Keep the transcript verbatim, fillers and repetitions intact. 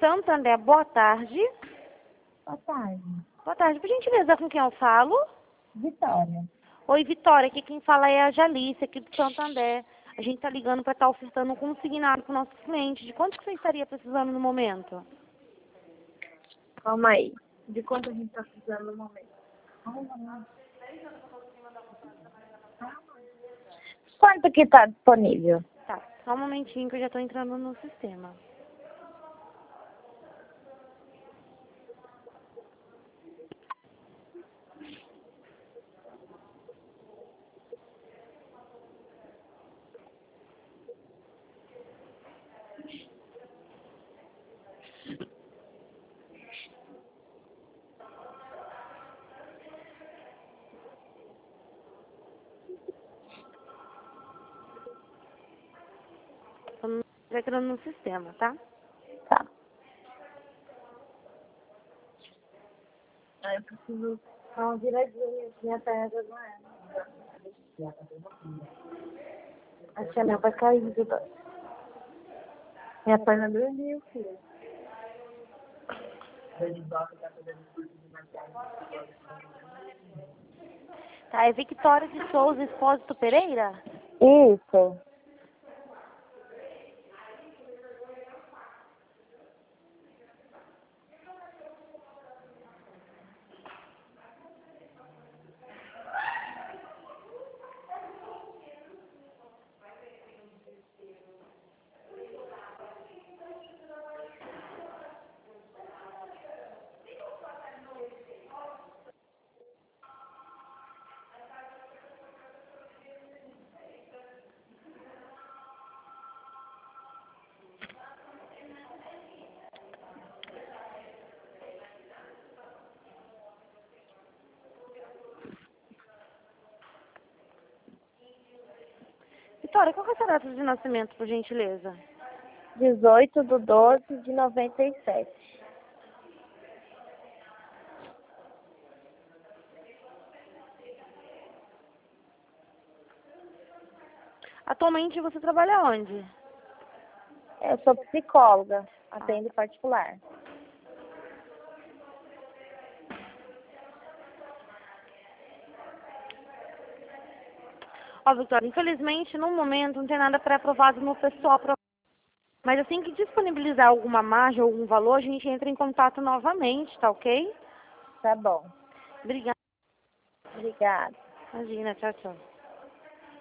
Santander, boa tarde. Boa tarde. Boa tarde, por gentileza, com quem eu falo? Vitória. Oi, Vitória, aqui quem fala é a Jalice, aqui do Santander. A gente tá ligando para estar ofertando um consignado para o nosso cliente. De quanto que você estaria precisando no momento? Calma aí. De quanto a gente está precisando no momento? Quanto que está disponível? Tá, só um momentinho que eu já tô entrando no sistema. Tô entrando no sistema, tá? Tá. Aí eu preciso dar uma viradinha. Minha perna não é. Acho que a minha vai cair. Vitória. Minha perna dormiu, filho. Tá, é Victória de Souza Espósito Pereira? Isso. Vitória, qual que é a sua data de nascimento, por gentileza? dezoito de doze de noventa e sete. Atualmente você trabalha onde? Eu sou psicóloga. Atendo particular. Ó, Vitória, infelizmente, no momento, não tem nada pré-aprovado no pessoal. Mas assim que disponibilizar alguma margem, algum valor, a gente entra em contato novamente, tá ok? Tá bom. Obrigada. Obrigada. Imagina, tchau, tchau.